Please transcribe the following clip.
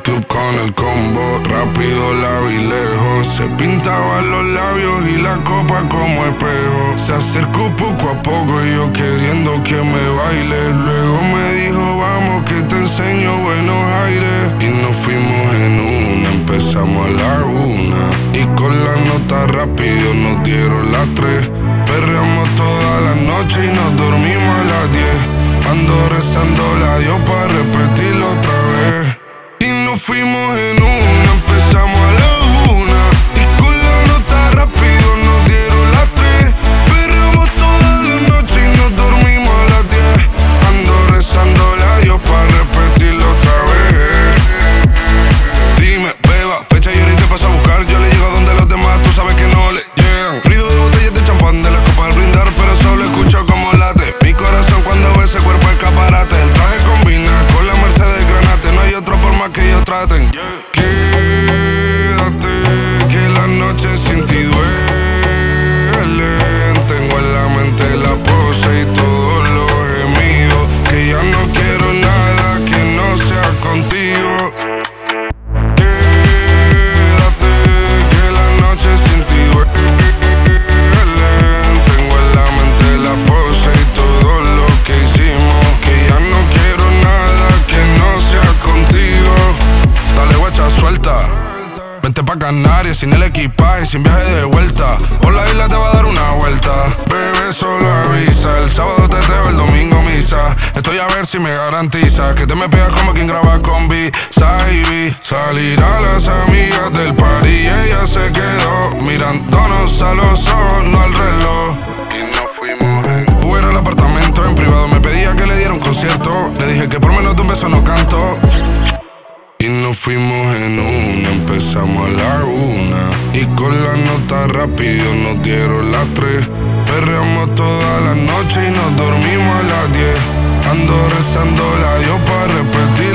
club con el combo, rápido la vi lejos. Se pintaba los labios y la copa como espejo. Se acercó poco a poco y yo queriendo que me baile. Luego me dijo vamos que te enseño buenos aires. Y nos fuimos en una, empezamos a la 1. Y con la nota rápido nos dieron las 3. Perreamos toda la noche y nos dormimos a las 10. Ando rezando la Dios para repetirlo otra vez. Y nos fuimos en una, empezamos a la 1. Y con la nota rápido nos dieron las 3. Perreamos toda la noche y nos dormimos a las 10. Ando rezando la Dios para repetirlo otra vez. Dime, beba, fecha y ahorita paso a buscar. Yo le llego donde los demás, tú sabes que no le llegan. Ruido de botellas de champán, de las copas al brindar, pero solo escucho como late mi corazón cuando ve ese cuerpo escaparate. El traje combina con la Mercedes Granate. No hay otro por más que ellos traten. Quédate, que la noche sin ti duele. Tengo en la mente la pose y todos los gemidos. Que ya no quiero nada que no sea contigo. Quédate, que la noche sin ti duele. Tengo en la mente la pose y todo lo que hicimos. Que ya no quiero nada que no sea contigo. Dale guacha, suelta. Vente pa' Canarias sin el equipaje, sin viaje de vuelta. Por la isla te va a dar una vuelta. Bebé, solo avisa. El sábado teteo, el domingo misa. Estoy a ver si me garantiza que te me pegas como quien graba con B-Side. Salir a las amigas del party y ella se quedó mirándonos a los ojos, no al reloj. Y nos fuimos en Uber al apartamento en privado. Me pedía que le diera un concierto. Le dije que por menos de un beso no canto. Y nos fuimos en una, empezamos a la 1. Y con la nota rápido nos dieron las 3. Perreamos toda la noche y nos dormimos a las 10. Ando rezando la Dios para repetir